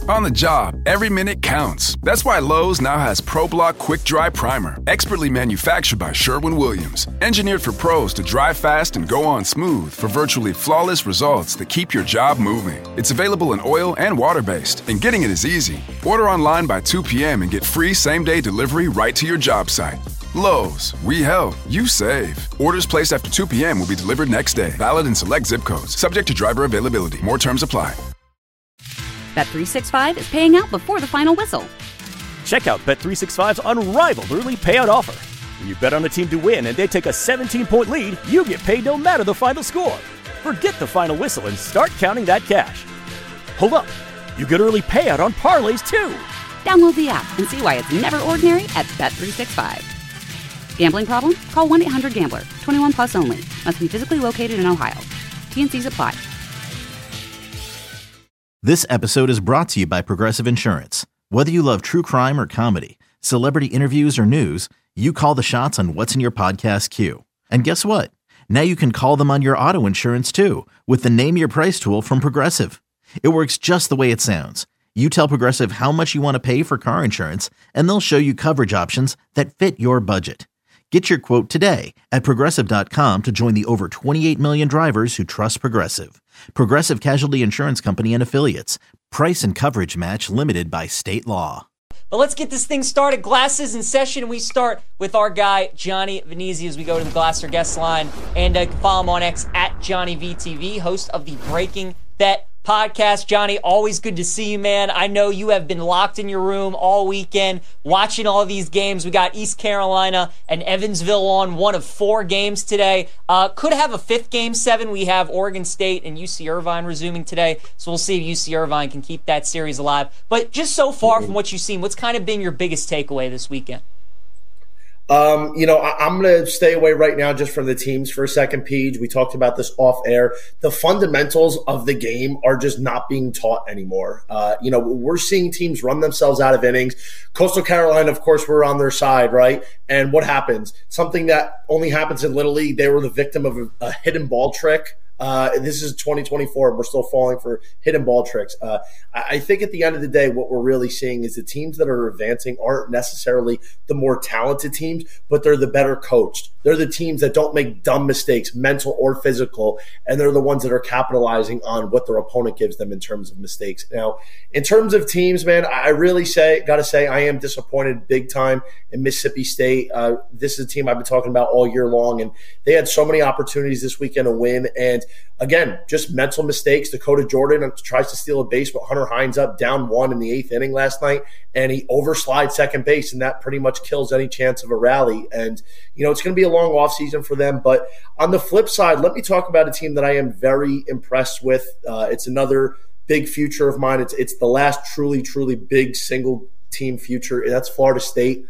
On the job, every minute counts. That's why Lowe's now has ProBlock Quick Dry Primer, expertly manufactured by Sherwin-Williams. Engineered for pros to dry fast and go on smooth for virtually flawless results that keep your job moving. It's available in oil and water-based, and getting it is easy. Order online by 2 p.m. and get free same-day delivery right to your job site. Lowe's, we help, you save. Orders placed after 2 p.m. will be delivered next day. Valid in select zip codes. Subject to driver availability. More terms apply. Bet365 is paying out before the final whistle. Check out Bet365's unrivaled early payout offer. When you bet on a team to win and they take a 17-point lead, you get paid no matter the final score. Forget the final whistle and start counting that cash. Hold up. You get early payout on parlays, too. Download the app and see why it's never ordinary at Bet365. Gambling problem? Call 1-800-GAMBLER. 21 plus only. Must be physically located in Ohio. T&Cs apply. This episode is brought to you by Progressive Insurance. Whether you love true crime or comedy, celebrity interviews or news, you call the shots on what's in your podcast queue. And guess what? Now you can call them on your auto insurance too with the Name Your Price tool from Progressive. It works just the way it sounds. You tell Progressive how much you want to pay for car insurance, and they'll show you coverage options that fit your budget. Get your quote today at Progressive.com to join the over 28 million drivers who trust Progressive. Progressive Casualty Insurance Company and Affiliates. Price and coverage match limited by state law. But let's get this thing started. Glasses in session. We start with our guy, Johnny Venezia, as we go to the Glasser guest line. And follow him on X at JohnnyVTV, host of the Breaking Bet podcast. Johnny, always good to see you, man. I know you have been locked in your room all weekend watching all these games. We got East Carolina and Evansville on, one of 4 games today. Could have a 5th game 7. We have Oregon State and UC Irvine resuming today, so we'll see if UC Irvine can keep that series alive. But just so far from what you've seen, what's kind of been your biggest takeaway this weekend? I'm going to stay away right now just from the teams for a second, Peach. We talked about this off air. The fundamentals of the game are just not being taught anymore. We're seeing teams run themselves out of innings. Coastal Carolina, of course, we're on their side, right? And what happens? Something that only happens in Little League. They were the victim of a hidden ball trick. This is 2024, and we're still falling for hidden ball tricks. I think at the end of the day, what we're really seeing is the teams that are advancing aren't necessarily the more talented teams, but they're the better coached. They're the teams that don't make dumb mistakes, mental or physical, and they're the ones that are capitalizing on what their opponent gives them in terms of mistakes. Now, in terms of teams, man, I really got to say I am disappointed big time in Mississippi State. This is a team I've been talking about all year long, and they had so many opportunities this weekend to win, and again, just mental mistakes. Dakota Jordan tries to steal a base with Hunter Hines up down 1 in the 8th inning last night, and he overslides second base, and that pretty much kills any chance of a rally. And, it's going to be a long offseason for them. But on the flip side, let me talk about a team that I am very impressed with. It's another big future of mine. It's the last truly, truly big single-team future, and that's Florida State.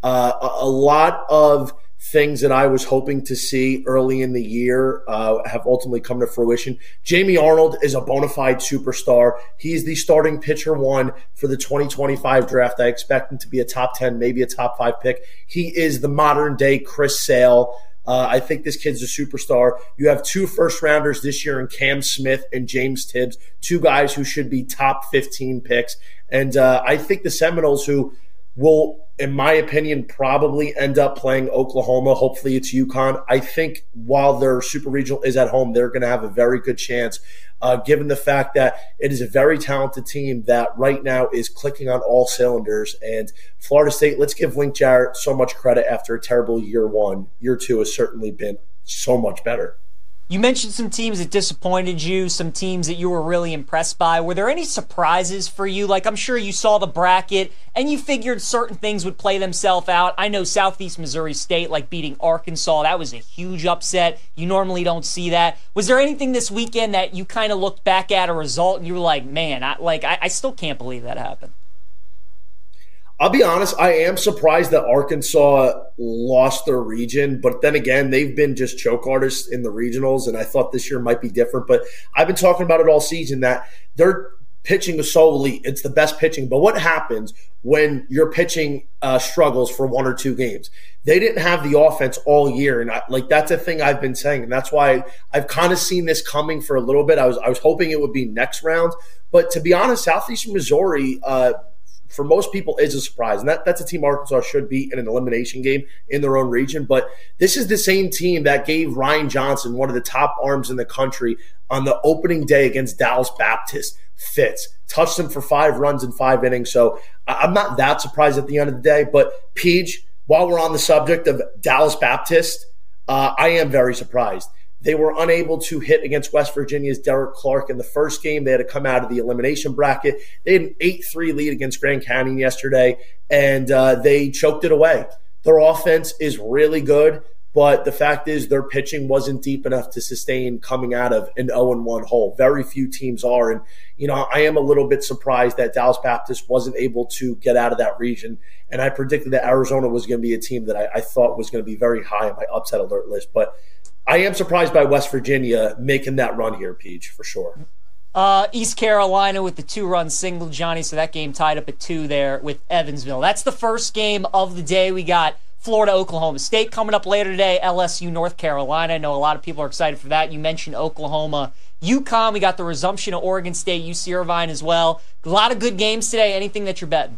A lot of things that I was hoping to see early in the year have ultimately come to fruition. Jamie Arnold is a bona fide superstar. He's the starting pitcher 1 for the 2025 draft. I expect him to be a top 10, maybe a top 5 pick. He is the modern day Chris Sale. I think this kid's a superstar. You have 2 first-rounders this year in Cam Smith and James Tibbs, 2 guys who should be top 15 picks. And I think the Seminoles, who will, in my opinion, probably end up playing Oklahoma. Hopefully it's UConn. I think while their super regional is at home, they're going to have a very good chance, given the fact that it is a very talented team that right now is clicking on all cylinders. And Florida State, let's give Link Jarrett so much credit after a terrible year 1. Year 2 has certainly been so much better. You mentioned some teams that disappointed you, some teams that you were really impressed by. Were there any surprises for you? Like, I'm sure you saw the bracket and you figured certain things would play themselves out. I know Southeast Missouri State, like beating Arkansas, that was a huge upset. You normally don't see that. Was there anything this weekend that you kind of looked back at a result and you were like, man, I still can't believe that happened? I'll be honest, I am surprised that Arkansas lost their region, but then again, they've been just choke artists in the regionals, and I thought this year might be different. But I've been talking about it all season that their pitching is so elite. It's the best pitching. But what happens when your pitching struggles for 1 or 2 games? They didn't have the offense all year, and that's a thing I've been saying, and that's why I've kind of seen this coming for a little bit. I was hoping it would be next round, But to be honest, Southeastern Missouri, for most people, is a surprise. And that's a team Arkansas should beat in an elimination game in their own region. But this is the same team that gave Ryan Johnson, one of the top arms in the country, on the opening day against Dallas Baptist, fits. Touched him for 5 runs in 5 innings. So I'm not that surprised at the end of the day. But, Peach, while we're on the subject of Dallas Baptist, I am very surprised. They were unable to hit against West Virginia's Derek Clark in the first game. They had to come out of the elimination bracket. They had an 8-3 lead against Grand Canyon yesterday, and they choked it away. Their offense is really good, but the fact is their pitching wasn't deep enough to sustain coming out of an 0-1 hole. Very few teams are, and I am a little bit surprised that Dallas Baptist wasn't able to get out of that region, and I predicted that Arizona was going to be a team that I thought was going to be very high on my upset alert list, but I am surprised by West Virginia making that run here, Peach, for sure. East Carolina with the 2-run single, Johnny, so that game tied up at 2 there with Evansville. That's the first game of the day. We got Florida, Oklahoma State coming up later today, LSU, North Carolina. I know a lot of people are excited for that. You mentioned Oklahoma, UConn. We got the resumption of Oregon State, UC Irvine as well. A lot of good games today. Anything that you're betting?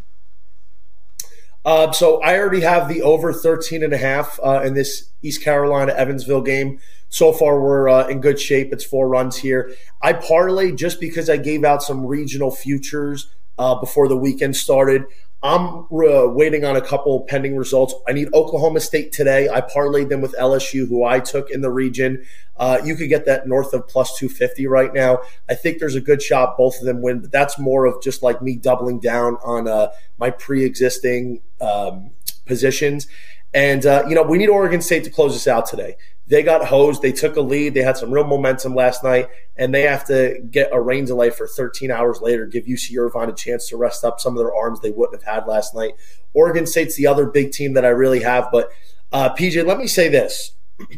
So I already have the over 13.5 in this East Carolina-Evansville game. So far, we're in good shape. It's 4 runs here. I parlayed just because I gave out some regional futures before the weekend started. I'm waiting on a couple pending results. I need Oklahoma State today. I parlayed them with LSU, who I took in the region. You could get that north of plus 250 right now. I think there's a good shot both of them win, but that's more of just like me doubling down on my pre-existing positions. And, we need Oregon State to close us out today. They got hosed. They took a lead. They had some real momentum last night, and they have to get a rain delay for 13 hours later, give UC Irvine a chance to rest up some of their arms they wouldn't have had last night. Oregon State's the other big team that I really have. But, PJ, let me say this.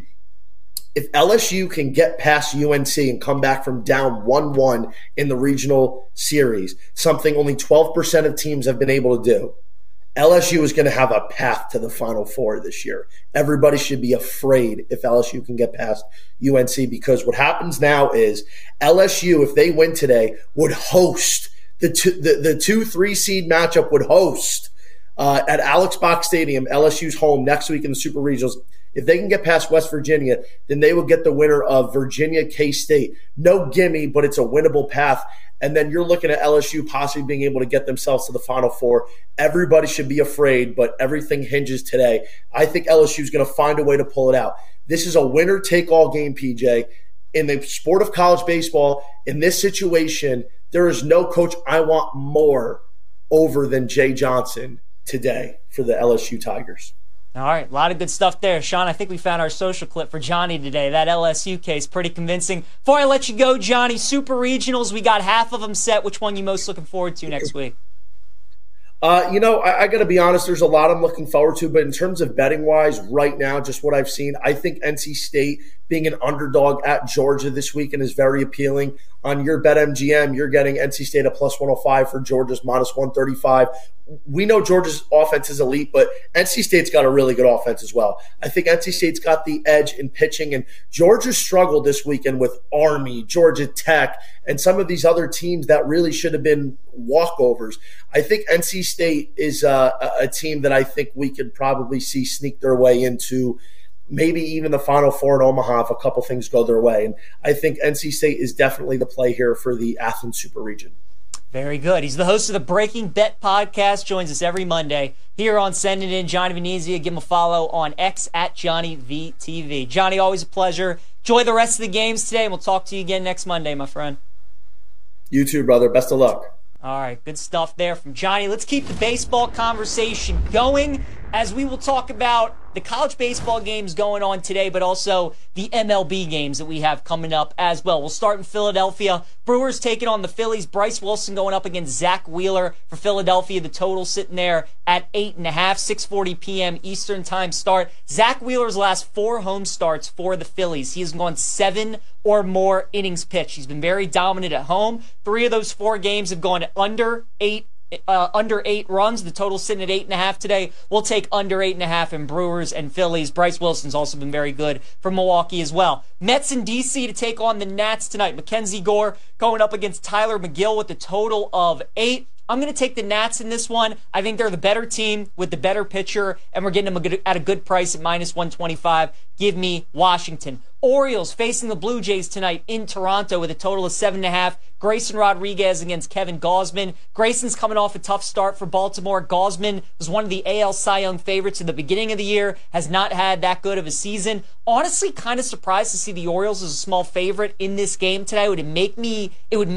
If LSU can get past UNC and come back from down 1-1 in the regional series, something only 12% of teams have been able to do, LSU is going to have a path to the Final Four this year. Everybody should be afraid if LSU can get past UNC, because what happens now is LSU, if they win today, would host the 2-3 seed matchup would host at Alex Box Stadium, LSU's home, next week in the Super Regionals. If they can get past West Virginia, then they will get the winner of Virginia K-State. No gimme, but it's a winnable path. And then you're looking at LSU possibly being able to get themselves to the Final Four. Everybody should be afraid, but everything hinges today. I think LSU is going to find a way to pull it out. This is a winner-take-all game, PJ. In the sport of college baseball, in this situation, there is no coach I want more over than Jay Johnson today for the LSU Tigers. All right, a lot of good stuff there. Sean, I think we found our social clip for Johnny today. That LSU case, pretty convincing. Before I let you go, Johnny, Super Regionals, we got half of them set. Which one are you most looking forward to next week? I got to be honest, there's a lot I'm looking forward to, but in terms of betting-wise, right now, just what I've seen, I think NC State being an underdog at Georgia this weekend is very appealing. On your BetMGM, you're getting NC State a plus 105 for Georgia's minus 135. We know Georgia's offense is elite, but NC State's got a really good offense as well. I think NC State's got the edge in pitching, and Georgia struggled this weekend with Army, Georgia Tech, and some of these other teams that really should have been walkovers. I think NC State is a team that I think we could probably see sneak their way into maybe even the Final Four in Omaha if a couple things go their way. And I think NC State is definitely the play here for the Athens Super Region. Very good. He's the host of the Breaking Bet podcast, joins us every Monday here on Send It In. Johnny Venezia, give him a follow on X at JohnnyVTV. Johnny, always a pleasure. Enjoy the rest of the games today, and we'll talk to you again next Monday, my friend. You too, brother. Best of luck. All right, good stuff there from Johnny. Let's keep the baseball conversation going as we will talk about the college baseball games going on today, but also the MLB games that we have coming up as well. We'll start in Philadelphia. Brewers taking on the Phillies. Bryce Wilson going up against Zach Wheeler for Philadelphia. The total sitting there at 8.5, 6:40 p.m. Eastern time start. Zach Wheeler's last 4 home starts for the Phillies. He has gone 7 or more innings pitched. He's been very dominant at home. 3 of those 4 games have gone under 8 under 8 runs. The total's sitting at 8.5 today. We'll take under 8.5 in Brewers and Phillies. Bryce Wilson's also been very good for Milwaukee as well. Mets in D.C. to take on the Nats tonight. Mackenzie Gore going up against Tyler McGill with a total of 8. I'm going to take the Nats in this one. I think they're the better team with the better pitcher, and we're getting them at a good price at -125. Give me Washington. Orioles facing the Blue Jays tonight in Toronto with a total of 7.5. Grayson Rodriguez against Kevin Gausman. Grayson's coming off a tough start for Baltimore. Gausman was one of the AL Cy Young favorites at the beginning of the year, has not had that good of a season. Honestly, kind of surprised to see the Orioles as a small favorite in this game today. It would make me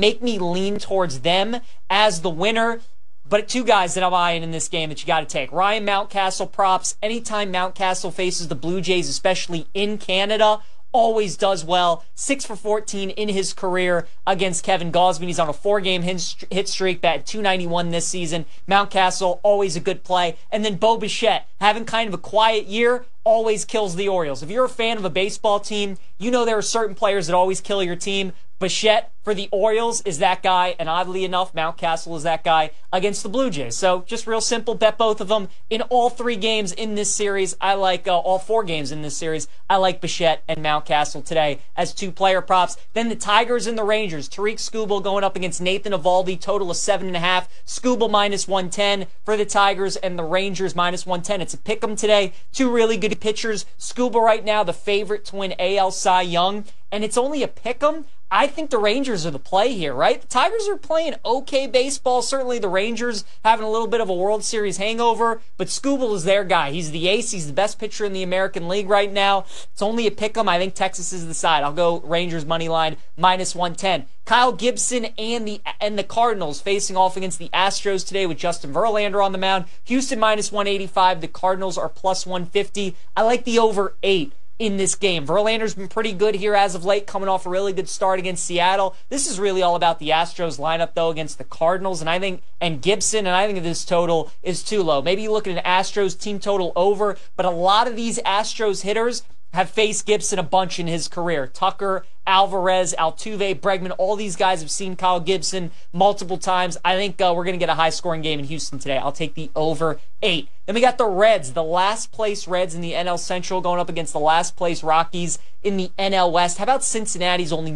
lean towards them as the winner. But 2 guys that I'm eyeing in this game that you got to take. Ryan Mountcastle props. Anytime Mountcastle faces the Blue Jays, especially in Canada, always does well. 6 for 14 in his career against Kevin Gausman. He's on a 4-game hit streak, batted .291 this season. Mountcastle, always a good play. And then Bo Bichette, having kind of a quiet year, always kills the Orioles. If you're a fan of a baseball team, you know there are certain players that always kill your team. Bichette for the Orioles is that guy, and oddly enough, Mountcastle is that guy against the Blue Jays. So just real simple, bet both of them in all 3 games in this series. I like all 4 games in this series. I like Bichette and Mountcastle today as 2 player props. Then the Tigers and the Rangers. Tariq Skubal going up against Nathan Eovaldi, total of 7.5. Skubal -110 for the Tigers and the Rangers -110. It's a pick 'em today. 2 really good pitchers. Skubal right now the favorite to win AL Cy Young, and it's only a pick 'em. I think the Rangers are the play here, right? The Tigers are playing okay baseball. Certainly the Rangers having a little bit of a World Series hangover, but Skubal is their guy. He's the ace. He's the best pitcher in the American League right now. It's only a pick 'em. I think Texas is the side. I'll go Rangers money line -110. Kyle Gibson and the Cardinals facing off against the Astros today with Justin Verlander on the mound. Houston -185. The Cardinals are +150. I like the over 8 in this game. Verlander's been pretty good here as of late, coming off a really good start against Seattle. This is really all about the Astros lineup, though, against the Cardinals, and Gibson, and I think this total is too low. Maybe you look at an Astros team total over, but a lot of these Astros hitters have faced Gibson a bunch in his career. Tucker, Alvarez, Altuve, Bregman, all these guys have seen Kyle Gibson multiple times. I think we're going to get a high-scoring game in Houston today. I'll take the over 8. Then we got the Reds, the last-place Reds in the NL Central going up against the last-place Rockies in the NL West. How about Cincinnati's only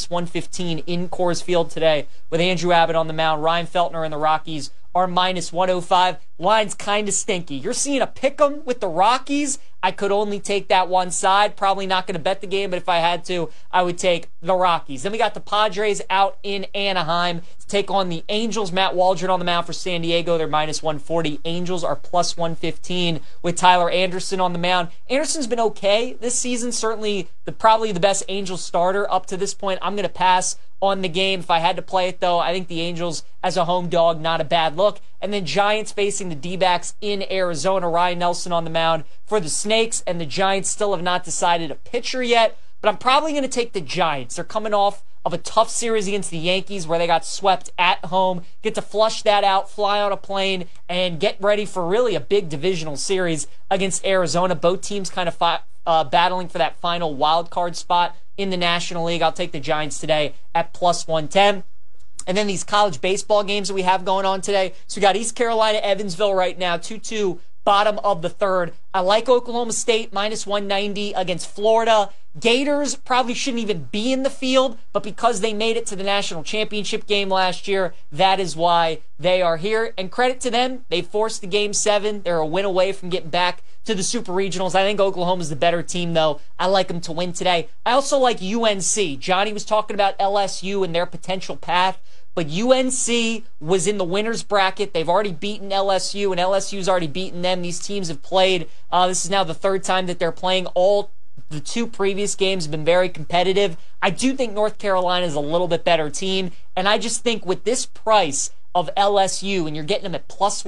-115 in Coors Field today with Andrew Abbott on the mound? Ryan Feltner and the Rockies are -105. Line's kind of stinky. You're seeing a pick 'em with the Rockies. I could only take that one side. Probably not going to bet the game, but if I had to, I would take the Rockies. Then we got the Padres out in Anaheim to take on the Angels. Matt Waldron on the mound for San Diego. They're -140. Angels are +115 with Tyler Anderson on the mound. Anderson's been okay this season. Certainly probably the best Angels starter up to this point. I'm going to pass on the game. If I had to play it, though, I think the Angels as a home dog, not a bad look. And then Giants facing the D-backs in Arizona. Ryan Nelson on the mound for the Snakes, and the Giants still have not decided a pitcher yet, but I'm probably going to take the Giants. They're coming off of a tough series against the Yankees where they got swept at home. Get to flush that out, fly on a plane, and get ready for really a big divisional series against Arizona. Both teams kind of battling for that final wild card spot in the National League. I'll take the Giants today at +110. And then these college baseball games that we have going on today. So we got East Carolina, Evansville right now, 2-2, bottom of the third. I like Oklahoma State -190 against Florida. Gators probably shouldn't even be in the field, but because they made it to the national championship game last year, that is why they are here. And credit to them, they forced the Game 7. They're a win away from getting back to the Super Regionals. I think Oklahoma's the better team, though. I like them to win today. I also like UNC. Johnny was talking about LSU and their potential path, but UNC was in the winner's bracket. They've already beaten LSU, and LSU's already beaten them. These teams have played. This is now the third time that they're playing. All the 2 previous games have been very competitive. I do think North Carolina is a little bit better team, and I just think with this price of LSU, and you're getting them at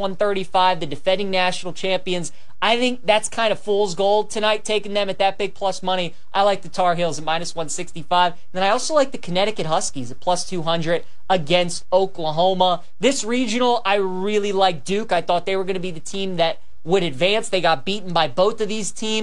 +135, the defending national champions, I think that's kind of fool's gold tonight, taking them at that big plus money. I like the Tar Heels at -165. And then I also like the Connecticut Huskies at +200 against Oklahoma. This regional, I really like Duke. I thought they were going to be the team that would advance. They got beaten by both of these teams.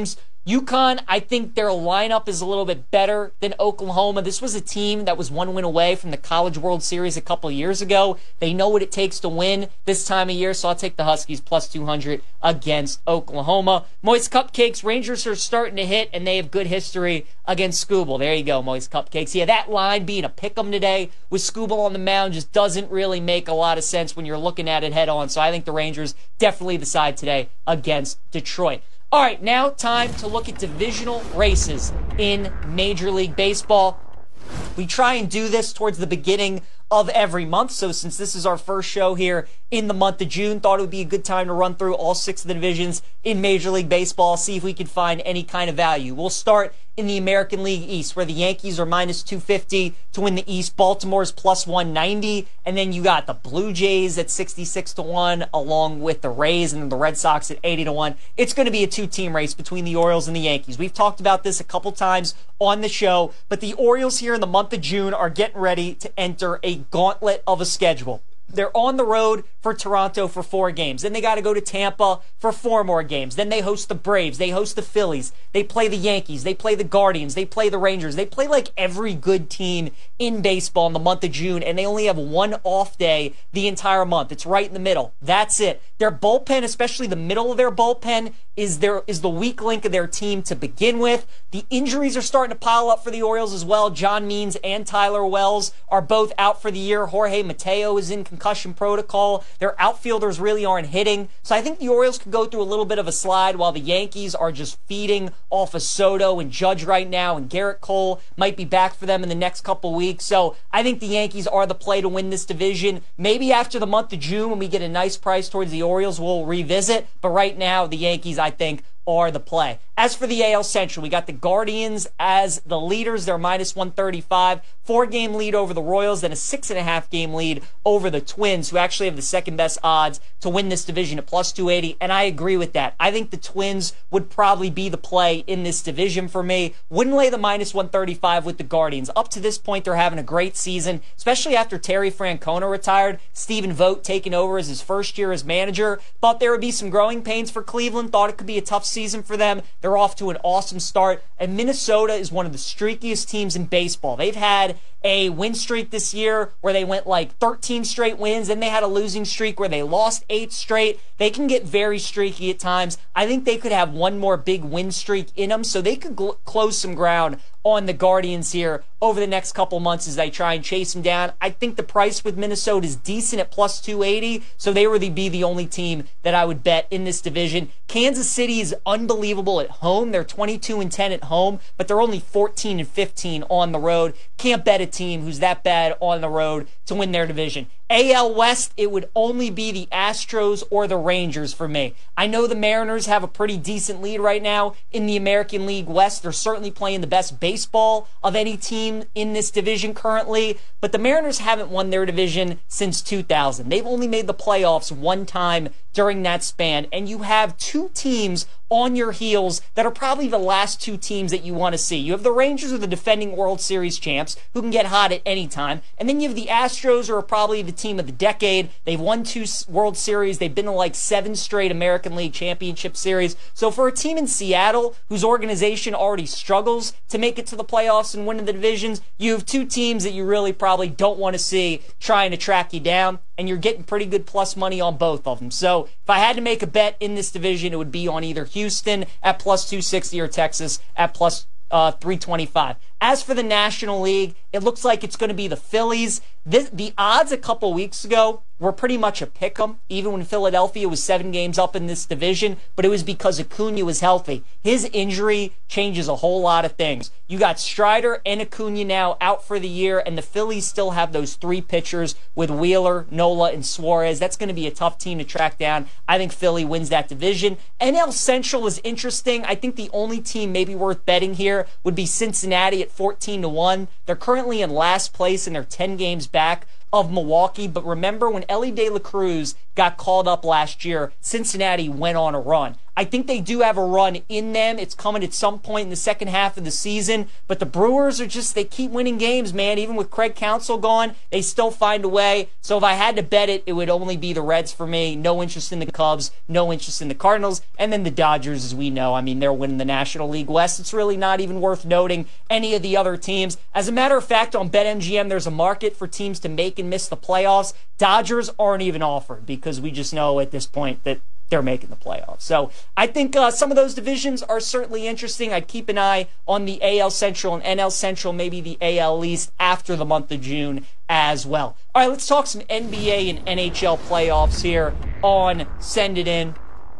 UConn, I think their lineup is a little bit better than Oklahoma. This was a team that was one win away from the College World Series a couple of years ago. They know what it takes to win this time of year, so I'll take the Huskies plus 200 against Oklahoma. Moist Cupcakes, Rangers are starting to hit, and they have good history against Scooball. There you go, Moist Cupcakes. Yeah, that line being a pick'em today with Scooball on the mound just doesn't really make a lot of sense when you're looking at it head on, so I think the Rangers definitely the side today against Detroit. All right, now time to look at divisional races in Major League Baseball. We try and do this towards the beginning of every month, so since this is our first show here in the month of June, thought it would be a good time to run through all 6 of the divisions in Major League Baseball, see if we can find any kind of value. We'll start in the American League East, where the Yankees are minus 250 to win the East. Baltimore's plus 190, and then you got the Blue Jays at 66 to 1, along with the Rays and the Red Sox at 80 to 1. It's going to be a 2-team race between the Orioles and the Yankees. We've talked about this a couple times on the show, but the Orioles here in the month of June are getting ready to enter a gauntlet of a schedule. They're on the road for Toronto for 4 games. Then they got to go to Tampa for 4 more games. Then they host the Braves. They host the Phillies. They play the Yankees. They play the Guardians. They play the Rangers. They play like every good team in baseball in the month of June, and they only have 1 off day the entire month. It's right in the middle. That's it. Their bullpen, especially the middle of their bullpen, is the weak link of their team to begin with. The injuries are starting to pile up for the Orioles as well. John Means and Tyler Wells are both out for the year. Jorge Mateo is in concussion protocol. Their outfielders really aren't hitting. So I think the Orioles could go through a little bit of a slide while the Yankees are just feeding off of Soto and Judge right now, and Garrett Cole might be back for them in the next couple weeks. So I think the Yankees are the play to win this division. Maybe after the month of June when we get a nice price towards the Orioles, we'll revisit. But right now, the Yankees, I think, are the play. As for the AL Central, we got the Guardians as the leaders. They're minus 135. 4-game lead over the Royals, then a 6.5-game lead over the Twins, who actually have the second best odds to win this division at plus 280. And I agree with that. I think the Twins would probably be the play in this division for me. Wouldn't lay the minus 135 with the Guardians. Up to this point, they're having a great season, especially after Terry Francona retired. Stephen Vogt taking over as his first year as manager. Thought there would be some growing pains for Cleveland. Thought it could be a tough season for them. They're off to an awesome start. And Minnesota is one of the streakiest teams in baseball. They've had a win streak this year where they went like 13 straight wins, and they had a losing streak where they lost 8 straight. They can get very streaky at times. I think they could have one more big win streak in them, so they could close some ground on the Guardians here over the next couple months as they try and chase them down. I think the price with Minnesota is decent at plus 280, so they would be the only team that I would bet in this division. Kansas City is unbelievable at home. They're 22-10 at home, but they're only 14-15 on the road. Can't bet a team who's that bad on the road to win their division. AL West, it would only be the Astros or the Rangers for me. I know the Mariners have a pretty decent lead right now in the American League West. They're certainly playing the best baseball of any team in this division currently, but the Mariners haven't won their division since 2000. They've only made the playoffs 1 time during that span, and you have 2 teams on your heels that are probably the last 2 teams that you want to see. You have the Rangers, who are the defending World Series champs, who can get hot at any time, and then you have the Astros, who are probably the team of the decade. They've won 2 World Series. They've been to like 7 straight American League Championship Series. So for a team in Seattle, whose organization already struggles to make it to the playoffs and win in the divisions, you have 2 teams that you really probably don't want to see trying to track you down, and you're getting pretty good plus money on both of them. So if I had to make a bet in this division, it would be on either Houston at plus 260 or Texas at plus 325. As for the National League, it looks like it's going to be the Phillies. The odds a couple weeks ago were pretty much a pick-em, even when Philadelphia was 7 games up in this division, but it was because Acuna was healthy. His injury changes a whole lot of things. You got Strider and Acuna now out for the year, and the Phillies still have those 3 pitchers with Wheeler, Nola, and Suarez. That's going to be a tough team to track down. I think Philly wins that division. NL Central is interesting. I think the only team maybe worth betting here would be Cincinnati at 14-1. They're currently in last place, and they're 10 games back of Milwaukee, but remember when Ellie De La Cruz got called up last year, Cincinnati went on a run. I think they do have a run in them. It's coming at some point in the second half of the season. But the Brewers are just, they keep winning games, man. Even with Craig Counsell gone, they still find a way. So if I had to bet it, it would only be the Reds for me. No interest in the Cubs, no interest in the Cardinals. And then the Dodgers, as we know, I mean, they're winning the National League West. It's really not even worth noting any of the other teams. As a matter of fact, on BetMGM, there's a market for teams to make and miss the playoffs. Dodgers aren't even offered because we just know at this point that they're making the playoffs. So I think some of those divisions are certainly interesting. I'd keep an eye on the AL Central and NL Central, maybe the AL East after the month of June as well. All right, let's talk some NBA and NHL playoffs here on Send It In.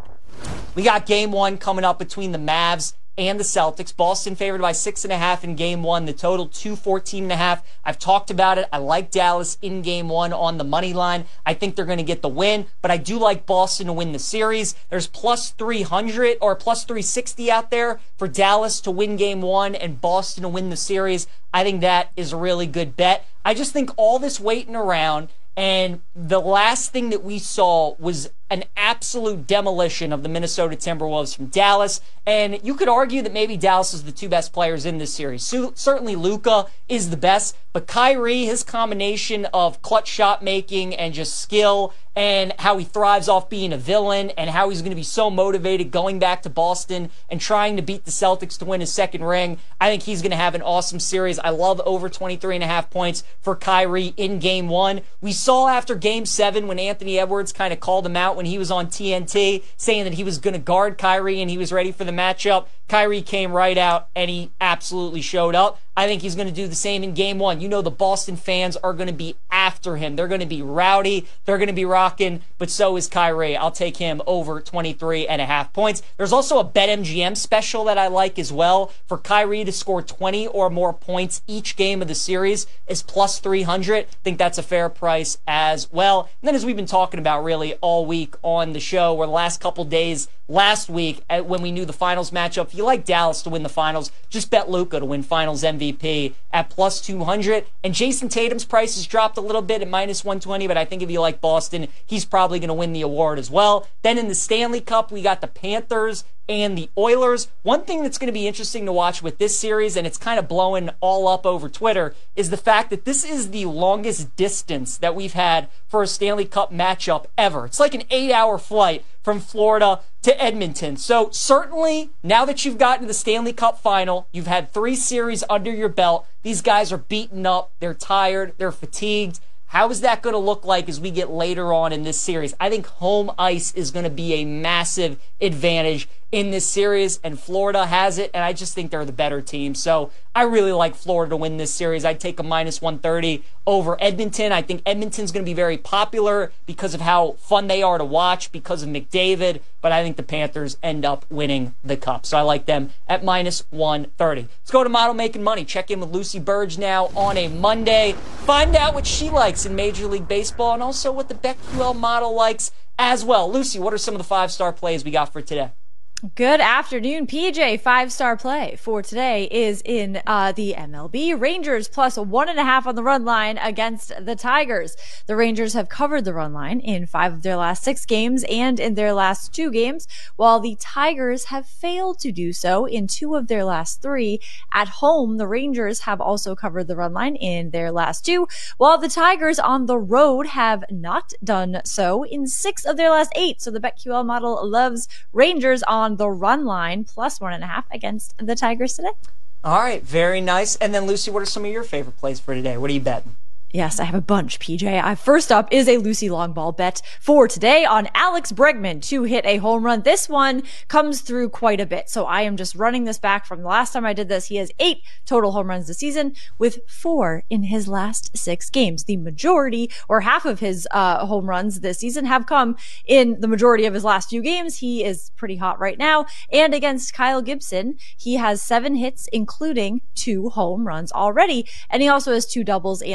We got game one coming up between the Mavs and the Celtics. Boston favored by 6.5 in game one. The total 214.5. I've talked about it. I like Dallas in game one on the money line. I think they're going to get the win, but I do like Boston to win the series. There's plus 300 or plus 360 out there for Dallas to win game one and Boston to win the series. I think that is a really good bet. I just think all this waiting around, and the last thing that we saw was an absolute demolition of the Minnesota Timberwolves from Dallas. And you could argue that maybe Dallas is the two best players in this series. Certainly Luka is the best, but Kyrie, his combination of clutch shot making and just skill and how he thrives off being a villain and how he's going to be so motivated going back to Boston and trying to beat the Celtics to win his second ring. I think he's going to have an awesome series. I love over 23.5 points for Kyrie in game one. We saw after game 7 when Anthony Edwards kind of called him out when he was on TNT saying that he was going to guard Kyrie and he was ready for the matchup. Kyrie came right out and he absolutely showed up. I think he's going to do the same in game one. You know the Boston fans are going to be after him. They're going to be rowdy. They're going to be rocking, but so is Kyrie. I'll take him over 23.5 points. There's also a BetMGM special that I like as well. For Kyrie to score 20 or more points each game of the series is plus 300. I think that's a fair price as well. And then as we've been talking about really all week on the show, or the last couple days last week when we knew the finals matchup, if you like Dallas to win the finals, just bet Luka to win finals MVP at plus 200. And Jason Tatum's price has dropped a little bit at minus 120, but I think if you like Boston, he's probably going to win the award as well. Then in the Stanley Cup, we got the Panthers and the Oilers. One thing that's going to be interesting to watch with this series, and it's kind of blowing all up over Twitter, is the fact that this is the longest distance that we've had for a Stanley Cup matchup ever. It's like an 8-hour flight from Florida to Edmonton. So certainly, now that you've gotten to the Stanley Cup final, you've had 3 series under your belt, these guys are beaten up, they're tired, they're fatigued. How is that going to look like as we get later on in this series? I think home ice is going to be a massive advantage in this series, and Florida has it, and I just think they're the better team. So I really like Florida to win this series. I'd take a minus 130 over Edmonton. I think Edmonton's going to be very popular because of how fun they are to watch, because of McDavid, but I think the Panthers end up winning the Cup. So I like them at minus 130. Let's go to Model Making Money. Check in with Lucy Burge now on a Monday. Find out what she likes in Major League Baseball and also what the BetQL model likes as well. Lucy, what are some of the 5-star plays we got for today? Good afternoon, PJ. 5-star play for today is in the MLB. Rangers plus 1.5 on the run line against the Tigers. The Rangers have covered the run line in 5 of their last 6 games and in their last 2 games, while the Tigers have failed to do so in 2 of their last 3. At home, the Rangers have also covered the run line in their last 2, while the Tigers on the road have not done so in 6 of their last 8. So the BetQL model loves Rangers on the run line plus 1.5 against the Tigers today. All right, very nice. And then Lucy, what are some of your favorite plays for today? What are you betting? Yes, I have a bunch, PJ. First up is a Lucy long ball bet for today on Alex Bregman to hit a home run. This one comes through quite a bit, so I am just running this back from the last time I did this. He has 8 total home runs this season, with 4 in his last 6 games. The majority, or half of his home runs this season, have come in the majority of his last few games. He is pretty hot right now. And against Kyle Gibson, he has 7 hits, including 2 home runs already. And he also has 2 doubles and 3 singles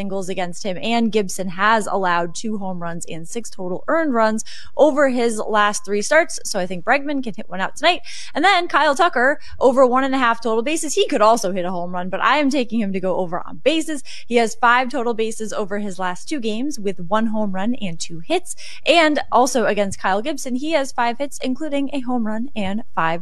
Bengals against him, and Gibson has allowed 2 home runs and 6 total earned runs over his last 3 starts. So I think Bregman can hit one out tonight. And then Kyle Tucker over 1.5 total bases. He could also hit a home run, but I am taking him to go over on bases. He has 5 total bases over his last 2 games with 1 home run and 2 hits. And also against Kyle Gibson, he has 5 hits, including a home run and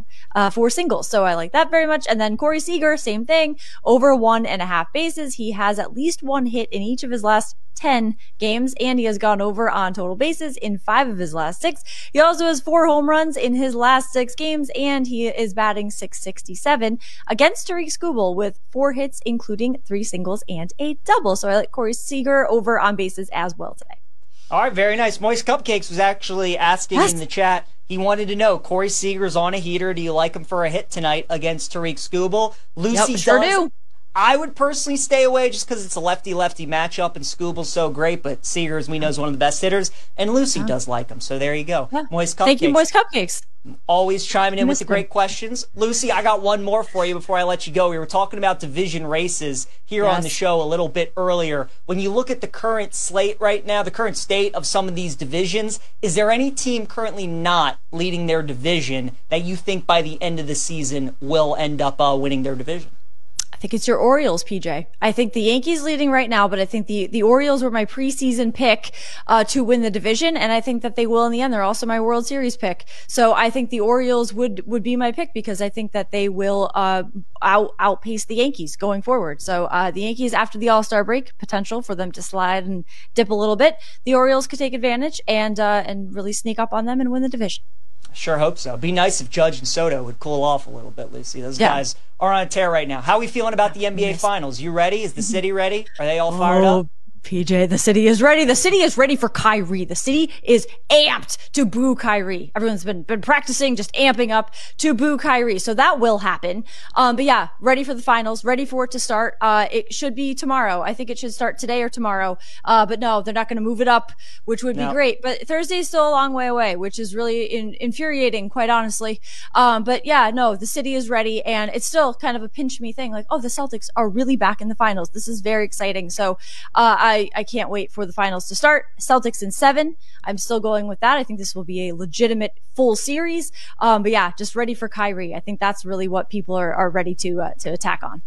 4 singles. So I like that very much. And then Corey Seager, same thing, over 1.5 bases. He has at least 1 hit in each of his last 10 games, and he has gone over on total bases in 5 of his last 6. He also has 4 home runs in his last 6 games, and he is batting .667 against Tarik Skubal with 4 hits, including 3 singles and a double. So I like Corey Seager over on bases as well today. All right, very nice. Moist Cupcakes was actually asking in the chat. He wanted to know, Corey Seager's on a heater. Do you like him for a hit tonight against Tarik Skubal? Lucy sure do. I would personally stay away just because it's a lefty-lefty matchup, and Skubal's so great, but Seager, as we know, is one of the best hitters, and Lucy does like him, so there you go. Yeah. Moist Cupcakes. Thank you, Moist Cupcakes. Always chiming in with the great questions. Lucy, I got one more for you before I let you go. We were talking about division races here on the show a little bit earlier. When you look at the current slate right now, the current state of some of these divisions, is there any team currently not leading their division that you think by the end of the season will end up winning their division? I think it's your Orioles, PJ. I think the Yankees leading right now, but I think the Orioles were my preseason pick to win the division, and I think that they will in the end. They're also my World Series pick. So I think the Orioles would be my pick because I think that they will outpace the Yankees going forward. So the Yankees, after the All-Star break, potential for them to slide and dip a little bit. The Orioles could take advantage and really sneak up on them and win the division. Sure hope so. Be nice if Judge and Soto would cool off a little bit, Lucy. Those guys are on a tear right now. How are we feeling about the NBA Finals? You ready? Is the city ready? Are they all fired up? PJ, the city is ready. The city is ready for Kyrie. The city is amped to boo Kyrie. Everyone's been practicing, just amping up to boo Kyrie. So that will happen. But yeah, ready for the finals, ready for it to start. It should be tomorrow. I think it should start today or tomorrow. But no, they're not going to move it up, which would be great. But Thursday is still a long way away, which is really infuriating, quite honestly. But yeah, no, the city is ready, and it's still kind of a pinch me thing. Like, oh, the Celtics are really back in the finals. This is very exciting. So, I can't wait for the finals to start. Celtics in 7. I'm still going with that. I think this will be a legitimate full series. But yeah, just ready for Kyrie. I think that's really what people are ready to attack on.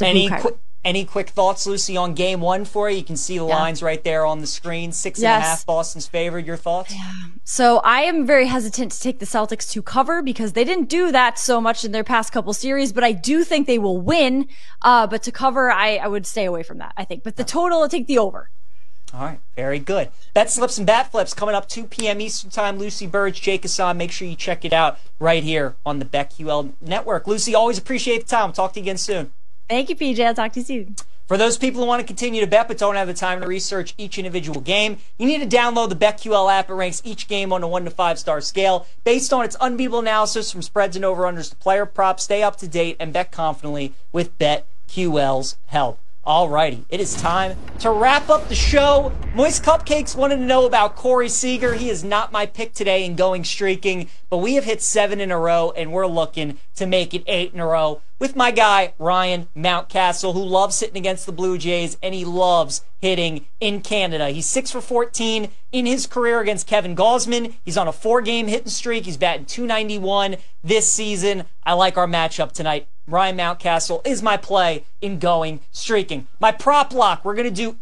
Any quick thoughts, Lucy, on Game 1 for you? You can see the lines right there on the screen. 6.5 Boston's favored. Your thoughts? Yeah. So I am very hesitant to take the Celtics to cover because they didn't do that so much in their past couple series, but I do think they will win. But to cover, I would stay away from that, I think. But the total, I'll take the over. All right, very good. Bet Slips and Bat Flips coming up 2 p.m. Eastern Time. Lucy Burge, Jake Hassan. Make sure you check it out right here on the BetQL Network. Lucy, always appreciate the time. We'll talk to you again soon. Thank you, PJ. I'll talk to you soon. For those people who want to continue to bet but don't have the time to research each individual game, you need to download the BetQL app. It ranks each game on a 1 to 5 star scale based on its unbeatable analysis from spreads and over-unders to player props. Stay up to date and bet confidently with BetQL's help. Alrighty, it is time to wrap up the show. Moist Cupcakes wanted to know about Corey Seager. He is not my pick today in going streaking, but we have hit 7 in a row, and we're looking to make it 8 in a row with my guy, Ryan Mountcastle, who loves hitting against the Blue Jays, and he loves hitting in Canada. He's 6 for 14 in his career against Kevin Gausman. He's on a 4-game hitting streak. He's batting .291 this season. I like our matchup tonight. Ryan Mountcastle is my play in going streaking. My prop lock, we're gonna do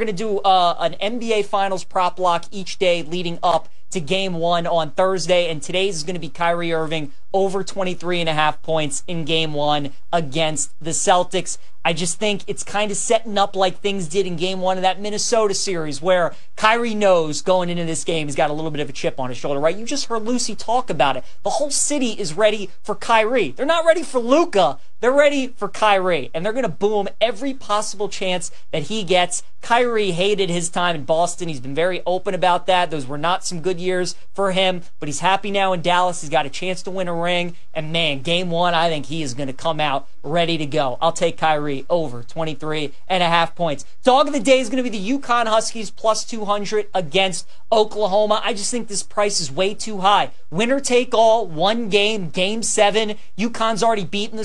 an NBA Finals prop lock each day leading up to Game 1 on Thursday, and today's is going to be Kyrie Irving over 23.5 points in Game 1 against the Celtics. I just think it's kind of setting up like things did in Game 1 of that Minnesota series where Kyrie knows going into this game he's got a little bit of a chip on his shoulder, right? You just heard Lucy talk about it. The whole city is ready for Kyrie. They're not ready for Luka. They're ready for Kyrie, and they're going to boom every possible chance that he gets. Kyrie hated his time in Boston. He's been very open about that. Those were not some good years for him, but he's happy now in Dallas. He's got a chance to win a ring, and man, Game 1, I think he is going to come out ready to go. I'll take Kyrie over 23.5 points. Dog of the day is going to be the UConn Huskies plus 200 against Oklahoma. I just think this price is way too high. Winner take all, one game, Game 7. UConn's already beaten the Sooners.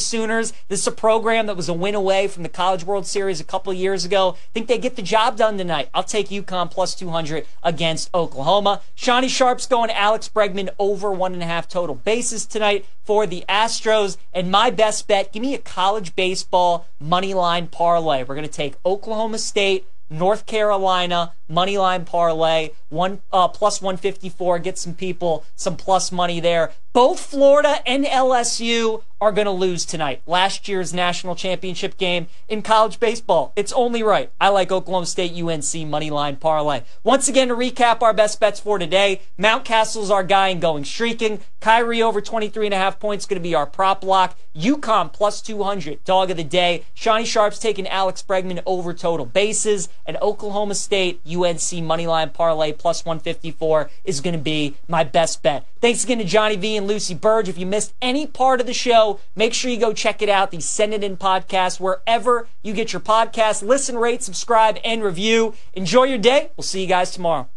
Sooners. This is a program that was a win away from the College World Series a couple of years ago. I think they get the job done tonight. I'll take UConn plus 200 against Oklahoma. Shawnee Sharp's going Alex Bregman over 1.5 total bases tonight for the Astros. And my best bet, give me a college baseball money line parlay. We're going to take Oklahoma State, North Carolina, money line parlay, plus 154, get some people some plus money there. Both Florida and LSU are going to lose tonight. Last year's national championship game in college baseball. It's only right. I like Oklahoma State UNC money line parlay. Once again, to recap our best bets for today, Mountcastle's our guy in going streaking. Kyrie over 23.5 points going to be our prop lock. UConn plus 200, dog of the day. Shawnee Sharp's taking Alex Bregman over total bases. And Oklahoma State UNC moneyline parlay plus 154 is going to be my best bet. Thanks again to Johnny V and Lucy Burge. If you missed any part of the show, make sure you go check it out, the Send It In podcast, wherever you get your podcasts. Listen, rate, subscribe, and review. Enjoy your day. We'll see you guys tomorrow.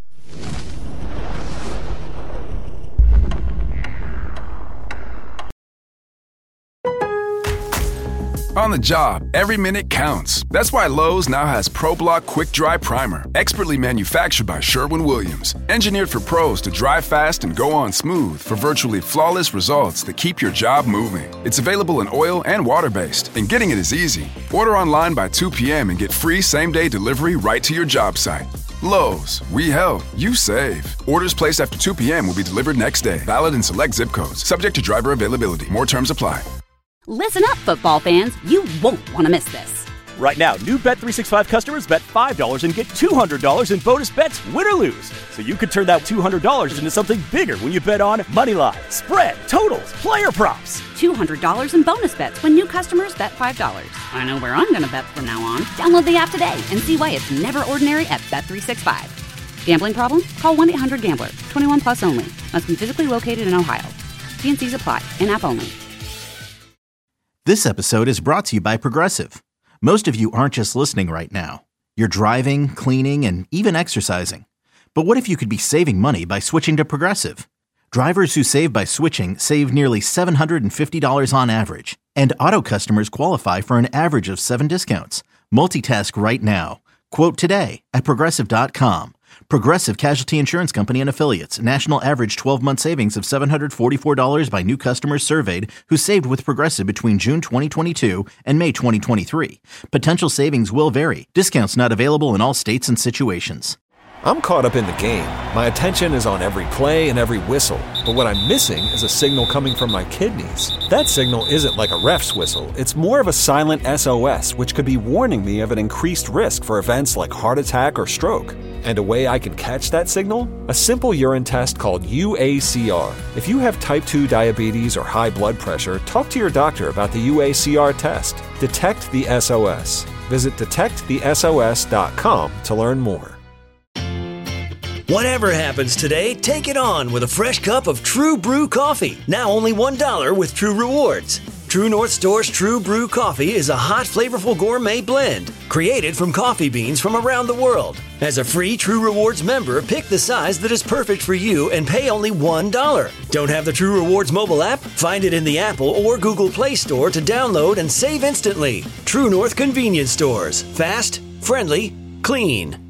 On the job, every minute counts. That's why Lowe's now has ProBlock Quick Dry Primer, expertly manufactured by Sherwin-Williams. Engineered for pros to dry fast and go on smooth for virtually flawless results that keep your job moving. It's available in oil and water-based, and getting it is easy. Order online by 2 p.m. and get free same-day delivery right to your job site. Lowe's, we help, you save. Orders placed after 2 p.m. will be delivered next day. Valid in select zip codes. Subject to driver availability. More terms apply. Listen up, football fans. You won't want to miss this. Right now, new Bet365 customers bet $5 and get $200 in bonus bets, win or lose. So you could turn that $200 into something bigger when you bet on moneyline, spread, totals, player props. $200 in bonus bets when new customers bet $5. I know where I'm going to bet from now on. Download the app today and see why it's never ordinary at Bet365. Gambling problem? Call 1-800-GAMBLER. 21 plus only. Must be physically located in Ohio. T&Cs apply. In-app only. This episode is brought to you by Progressive. Most of you aren't just listening right now. You're driving, cleaning, and even exercising. But what if you could be saving money by switching to Progressive? Drivers who save by switching save nearly $750 on average. And auto customers qualify for an average of 7 discounts. Multitask right now. Quote today at Progressive.com. Progressive Casualty Insurance Company and Affiliates. National average 12-month savings of $744 by new customers surveyed who saved with Progressive between June 2022 and May 2023. Potential savings will vary. Discounts not available in all states and situations. I'm caught up in the game. My attention is on every play and every whistle. But what I'm missing is a signal coming from my kidneys. That signal isn't like a ref's whistle. It's more of a silent SOS, which could be warning me of an increased risk for events like heart attack or stroke. And a way I can catch that signal? A simple urine test called UACR. If you have type 2 diabetes or high blood pressure, talk to your doctor about the UACR test. Detect the SOS. Visit detectthesos.com to learn more. Whatever happens today, take it on with a fresh cup of True Brew coffee. Now only $1 with True Rewards. True North Store's True Brew coffee is a hot, flavorful gourmet blend created from coffee beans from around the world. As a free True Rewards member, pick the size that is perfect for you and pay only $1. Don't have the True Rewards mobile app? Find it in the Apple or Google Play Store to download and save instantly. True North Convenience Stores. Fast, friendly, clean.